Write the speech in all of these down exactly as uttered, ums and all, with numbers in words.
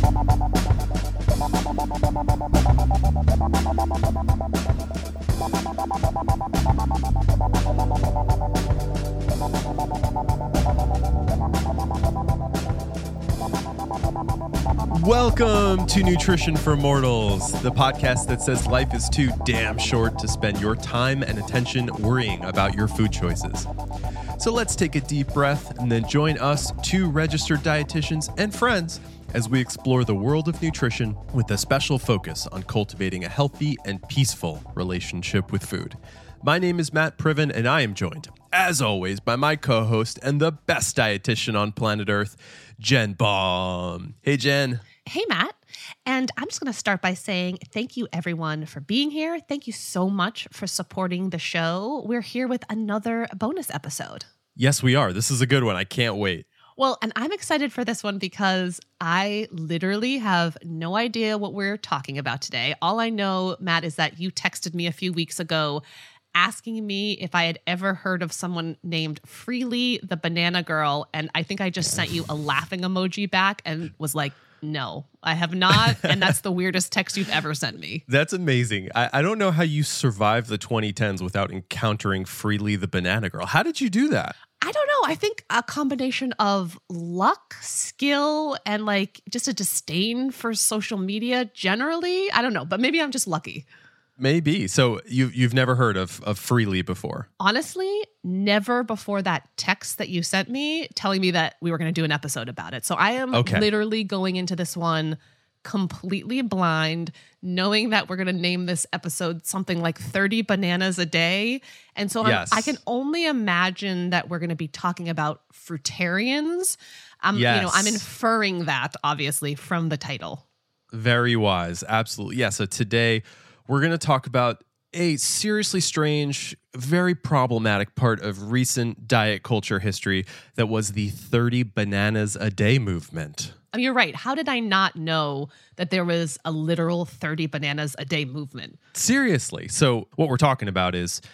Welcome to Nutrition for Mortals, the podcast that says life is too damn short to spend your time and attention worrying about your food choices. So let's take a deep breath and then join us, two registered dietitians and friends, as we explore the world of nutrition with a special focus on cultivating a healthy and peaceful relationship with food. My name is Matt Priven, and I am joined, as always, by my co-host and the best dietitian on planet Earth, Jen Baum. Hey, Jen. Hey, Matt. And I'm just going to start by saying thank you, everyone, for being here. Thank you so much for supporting the show. We're here with another bonus episode. Yes, we are. This is a good one. I can't wait. Well, and I'm excited for this one because I literally have no idea what we're talking about today. All I know, Matt, is that you texted me a few weeks ago asking me if I had ever heard of someone named Freely the Banana Girl. And I think I just sent you a laughing emoji back and was like, no, I have not. And that's the weirdest text you've ever sent me. That's amazing. I, I don't know how you survived the twenty tens without encountering Freely the Banana Girl. How did you do that? I don't know. I think a combination of luck, skill, and like just a disdain for social media generally. I don't know, but maybe I'm just lucky. Maybe. So you've, you've never heard of, of Freely before? Honestly, never before that text that you sent me telling me that we were going to do an episode about it. So I am okay. literally going into this one completely blind, knowing that we're going to name this episode something like thirty bananas a day. And so yes. I'm, I can only imagine that we're going to be talking about fruitarians. Um, yes. You know, I'm inferring that, obviously, from the title. Very wise. Absolutely. Yeah. So today we're going to talk about a seriously strange, very problematic part of recent diet culture history that was the thirty bananas a day movement. Oh, you're right. How did I not know that there was a literal thirty bananas a day movement? Seriously. So what we're talking about is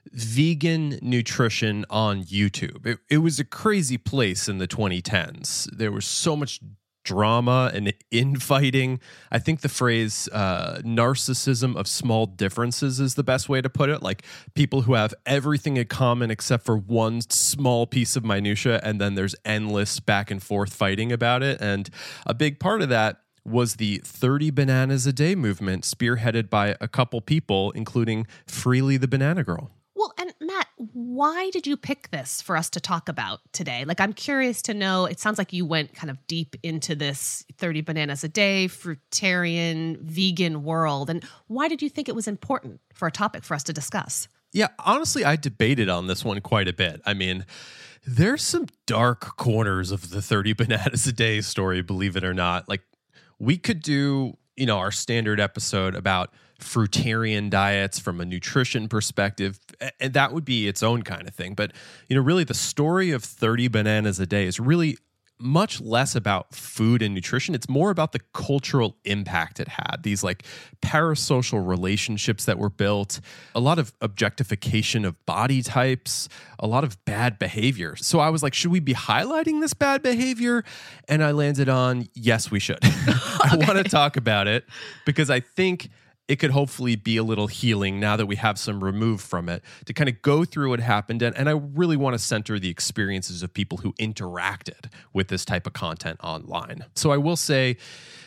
vegan nutrition on YouTube. It, it was a crazy place in the twenty tens. There was so much drama and infighting. I think the phrase uh, narcissism of small differences is the best way to put it. Like people who have everything in common except for one small piece of minutia, and then there's endless back and forth fighting about it. And a big part of that was the thirty bananas a day movement, spearheaded by a couple people, including Freely the Banana Girl. Well, and Matt, why did you pick this for us to talk about today? Like, I'm curious to know, it sounds like you went kind of deep into this thirty bananas a day, fruitarian, vegan world. And why did you think it was important for a topic for us to discuss? Yeah, honestly, I debated on this one quite a bit. I mean, there's some dark corners of the thirty bananas a day story, believe it or not. Like, we could do, you know, our standard episode about fruitarian diets from a nutrition perspective, and that would be its own kind of thing. But, you know, really the story of thirty bananas a day is really much less about food and nutrition. It's more about the cultural impact it had. These like parasocial relationships that were built, a lot of objectification of body types, a lot of bad behavior. So I was like, should we be highlighting this bad behavior? And I landed on, yes, we should. I want to talk about it because I think it could hopefully be a little healing now that we have some removed from it to kind of go through what happened. And, and I really want to center the experiences of people who interacted with this type of content online. So I will say,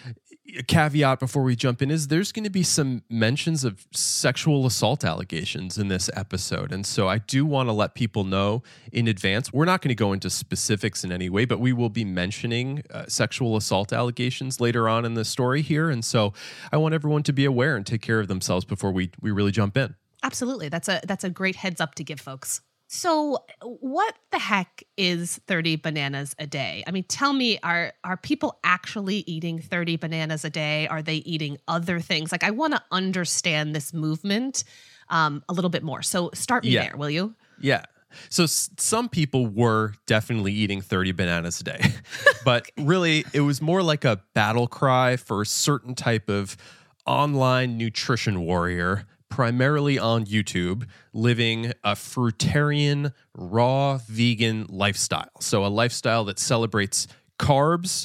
a caveat before we jump in is there's going to be some mentions of sexual assault allegations in this episode. And so I do want to let people know in advance, we're not going to go into specifics in any way, but we will be mentioning uh, sexual assault allegations later on in the story here. And so I want everyone to be aware and take care of themselves before we, we really jump in. Absolutely. That's a, that's a great heads up to give folks. So what the heck is thirty bananas a day? I mean, tell me, are are people actually eating thirty bananas a day? Are they eating other things? Like, I want to understand this movement um, a little bit more. So start me yeah. there, will you? Yeah. So s- some people were definitely eating thirty bananas a day, but really it was more like a battle cry for a certain type of online nutrition warrior, primarily on YouTube, living a fruitarian, raw, vegan lifestyle. So a lifestyle that celebrates carbs,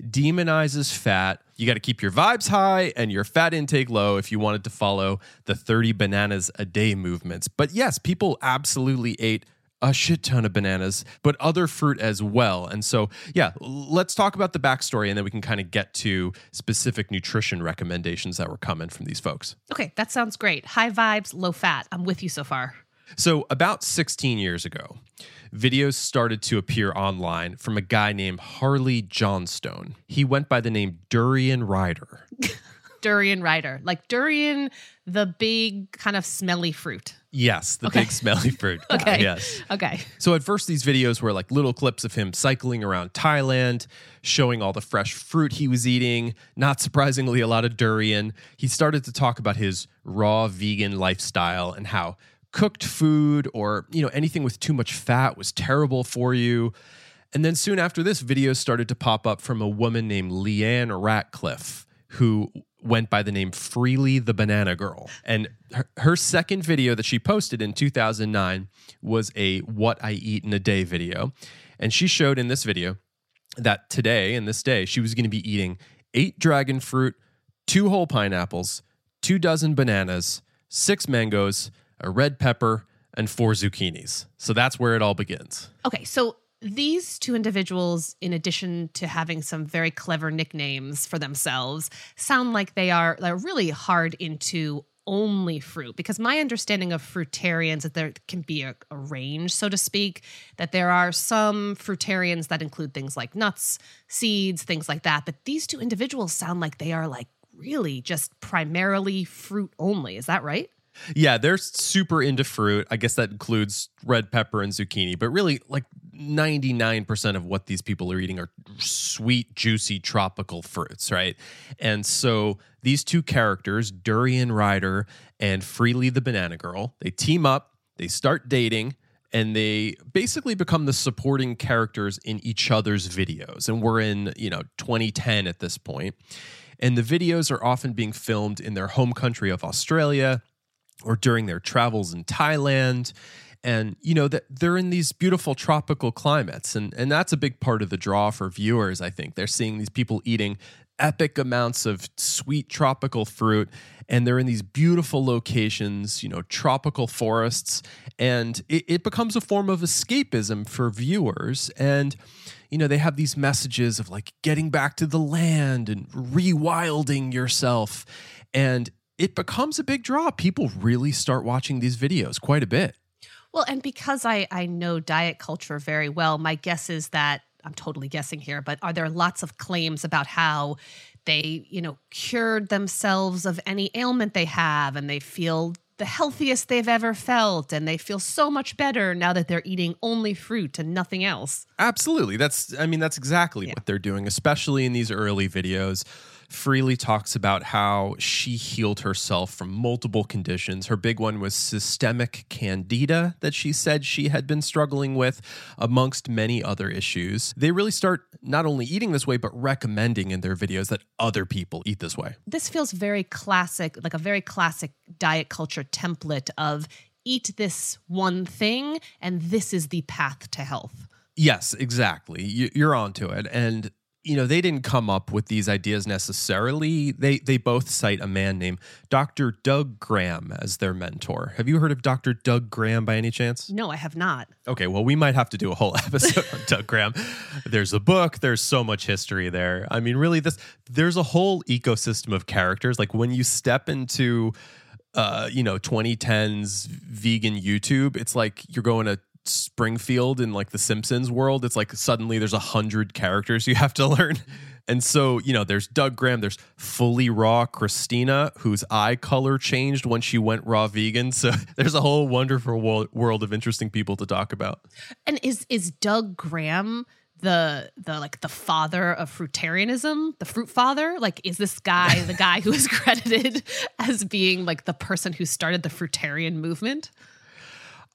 demonizes fat. You got to keep your vibes high and your fat intake low if you wanted to follow the thirty bananas a day movements. But yes, people absolutely ate a shit ton of bananas, but other fruit as well. And so, yeah, let's talk about the backstory and then we can kind of get to specific nutrition recommendations that were coming from these folks. Okay, that sounds great. High vibes, low fat. I'm with you so far. So about sixteen years ago, videos started to appear online from a guy named Harley Johnstone. He went by the name Durian Rider. Durian Rider, like durian, the big kind of smelly fruit. Yes, the Okay. big smelly fruit. Okay. Uh, yes. Okay. So at first, these videos were like little clips of him cycling around Thailand, showing all the fresh fruit he was eating. Not surprisingly, a lot of durian. He started to talk about his raw vegan lifestyle and how cooked food or, you know, anything with too much fat was terrible for you. And then soon after this, videos started to pop up from a woman named Leanne Ratcliffe, who went by the name Freely the Banana Girl. And her, her second video that she posted in two thousand nine was a What I Eat in a Day video. And she showed in this video that today, in this day, she was going to be eating eight dragon fruit, two whole pineapples, two dozen bananas, six mangoes, a red pepper, and four zucchinis. So that's where it all begins. Okay, so these two individuals, in addition to having some very clever nicknames for themselves, sound like they are they're really hard into only fruit. Because my understanding of fruitarians, that there can be a, a range, so to speak, that there are some fruitarians that include things like nuts, seeds, things like that. But these two individuals sound like they are like really just primarily fruit only. Is that right? Yeah, they're super into fruit. I guess that includes red pepper and zucchini, but really like ninety-nine percent of what these people are eating are sweet, juicy, tropical fruits, right? And so these two characters, Durian Rider and Freely the Banana Girl, they team up, they start dating, and they basically become the supporting characters in each other's videos. And we're in, you know, twenty ten at this point. And the videos are often being filmed in their home country of Australia or during their travels in Thailand. And, you know, that they're in these beautiful tropical climates. And, and that's a big part of the draw for viewers, I think. They're seeing these people eating epic amounts of sweet tropical fruit. And they're in these beautiful locations, you know, tropical forests. And it, it becomes a form of escapism for viewers. And, you know, they have these messages of like getting back to the land and rewilding yourself. And it becomes a big draw. People really start watching these videos quite a bit. Well, and because I, I know diet culture very well, my guess is that, I'm totally guessing here, but are there lots of claims about how they, you know, cured themselves of any ailment they have and they feel the healthiest they've ever felt and they feel so much better now that they're eating only fruit and nothing else? Absolutely. That's, I mean, that's exactly Yeah. what they're doing, especially in these early videos. Freely talks about how she healed herself from multiple conditions. Her big one was systemic candida that she said she had been struggling with, amongst many other issues. They really start not only eating this way, but recommending in their videos that other people eat this way. This feels very classic, like a very classic diet culture template of eat this one thing and this is the path to health. Yes, exactly. You- You're onto it. And you know, they didn't come up with these ideas necessarily. They they both cite a man named Doctor Doug Graham as their mentor. Have you heard of Doctor Doug Graham by any chance? No, I have not. Okay, well, we might have to do a whole episode on Doug Graham. There's a book. There's so much history there. I mean, really, this there's a whole ecosystem of characters. Like when you step into, uh, you know, twenty tens vegan YouTube, it's like you're going to Springfield in like the Simpsons world. It's like suddenly there's a hundred characters you have to learn. And so, you know, there's Doug Graham, there's fully raw Christina, whose eye color changed when she went raw vegan. So there's a whole wonderful wo- world of interesting people to talk about. And is is Doug Graham the the like the father of fruitarianism, the fruit father? Like, is this guy the guy who is credited as being like the person who started the fruitarian movement?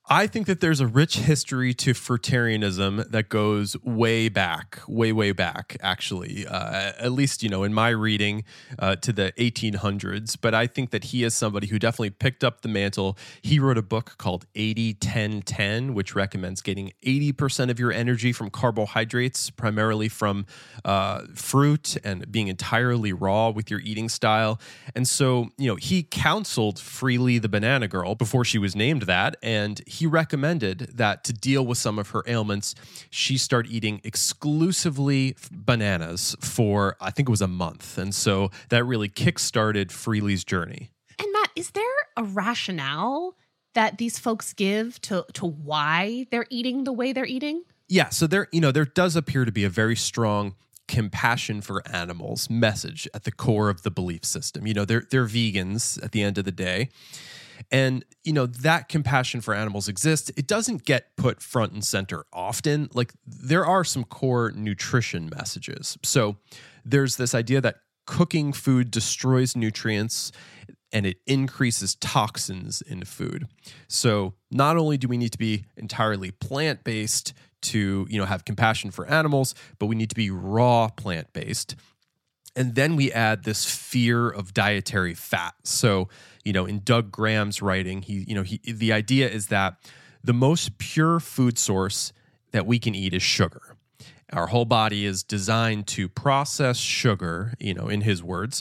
I think that there's a rich history to fruitarianism that goes way back, way, way back, actually, uh, at least, you know, in my reading uh, to the eighteen hundreds. But I think that he is somebody who definitely picked up the mantle. He wrote a book called eighty ten ten, which recommends getting eighty percent of your energy from carbohydrates, primarily from uh, fruit and being entirely raw with your eating style. And so, you know, he counseled Freely the Banana Girl before she was named that. And he recommended that to deal with some of her ailments, she start eating exclusively bananas for, I think it was a month. And so that really kickstarted Freely's journey. And Matt, is there a rationale that these folks give to, to why they're eating the way they're eating? Yeah, so there, you know, there does appear to be a very strong compassion for animals message at the core of the belief system. You know, they're they're vegans at the end of the day. And, you know, that compassion for animals exists. It doesn't get put front and center often. Like, there are some core nutrition messages. So there's this idea that cooking food destroys nutrients and it increases toxins in food. So not only do we need to be entirely plant-based to, you know, have compassion for animals, but we need to be raw plant-based. And then we add this fear of dietary fat. So, you know, in Doug Graham's writing, he, you know, he, the idea is that the most pure food source that we can eat is sugar. Our whole body is designed to process sugar, you know, in his words.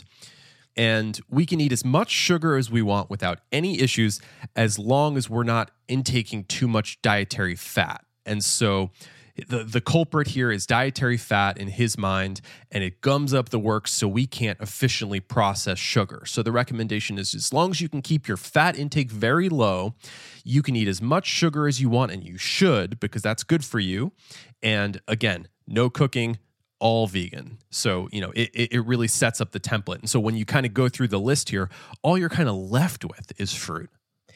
And we can eat as much sugar as we want without any issues, as long as we're not intaking too much dietary fat. And so The the culprit here is dietary fat in his mind, and it gums up the works so we can't efficiently process sugar. So the recommendation is, as long as you can keep your fat intake very low, you can eat as much sugar as you want, and you should, because that's good for you. And again, no cooking, all vegan. So, you know, it, it really sets up the template. And so when you kind of go through the list here, all you're kind of left with is fruit.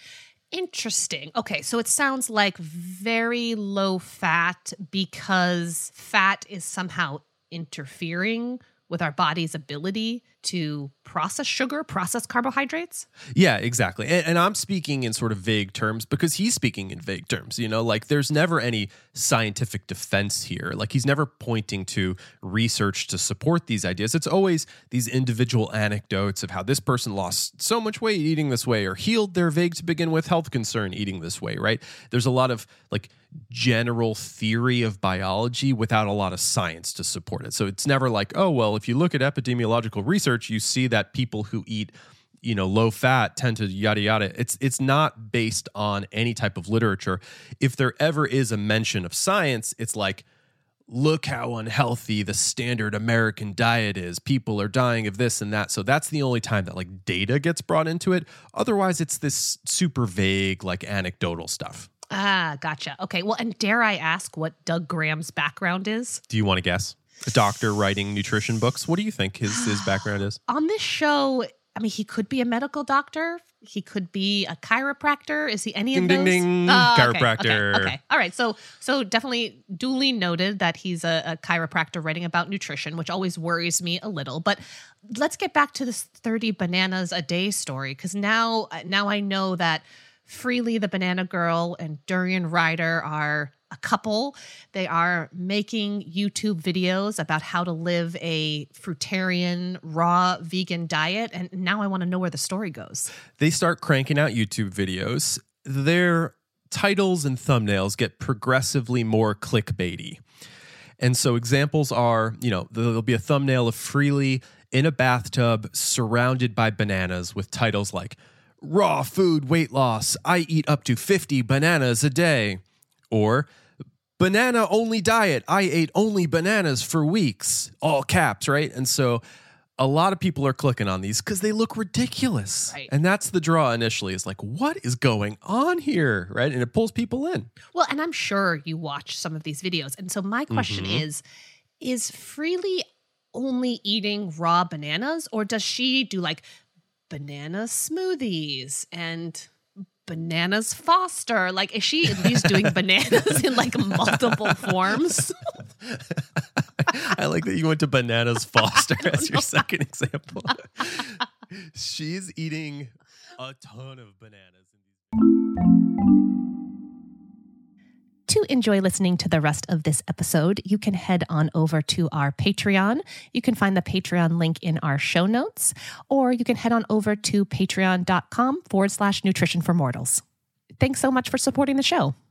Interesting. Okay, so it sounds like very low fat because fat is somehow interfering with our body's ability to process sugar, process carbohydrates? Yeah, exactly. And, and I'm speaking in sort of vague terms because he's speaking in vague terms. You know, like there's never any scientific defense here. Like he's never pointing to research to support these ideas. It's always these individual anecdotes of how this person lost so much weight eating this way or healed their vague to begin with health concern eating this way, right? There's a lot of like general theory of biology without a lot of science to support it. So it's never like, oh, well, if you look at epidemiological research, you see that people who eat, you know, low fat tend to yada yada. It's it's not based on any type of literature. If there ever is a mention of science, it's like, look how unhealthy the standard American diet is. People are dying of this and that. So that's the only time that like data gets brought into it. Otherwise, it's this super vague, like anecdotal stuff. Ah, gotcha. Okay. Well, and dare I ask what Doug Graham's background is? Do you want to guess? A doctor writing nutrition books. What do you think his, his background is? On this show, I mean, he could be a medical doctor. He could be a chiropractor. Is he any ding, of those? Ding, ding, uh, chiropractor. Okay, okay, okay. All right. So, so definitely duly noted that he's a, a chiropractor writing about nutrition, which always worries me a little. But let's get back to this thirty bananas a day story, because now, now I know that Freely the Banana Girl and Durian Rider are a couple. They are making YouTube videos about how to live a fruitarian, raw, vegan diet. And now I want to know where the story goes. They start cranking out YouTube videos. Their titles and thumbnails get progressively more clickbaity. And so examples are, you know, there'll be a thumbnail of Freely in a bathtub surrounded by bananas with titles like, "Raw food weight loss. I eat up to fifty bananas a day." Or, "Banana only diet. I ate only bananas for weeks." All caps, right? And so a lot of people are clicking on these because they look ridiculous. Right. And that's the draw initially, is like, what is going on here, right? And it pulls people in. Well, and I'm sure you watch some of these videos. And so my question Mm-hmm. is, is Freely only eating raw bananas, or does she do like banana smoothies and bananas Foster? Like, is she at least doing bananas in like multiple forms? I like that you went to Bananas Foster as your second example. She's eating a ton of bananas. To enjoy listening to the rest of this episode, you can head on over to our Patreon. You can find the Patreon link in our show notes, or you can head on over to patreon.com forward slash nutrition for mortals. Thanks so much for supporting the show.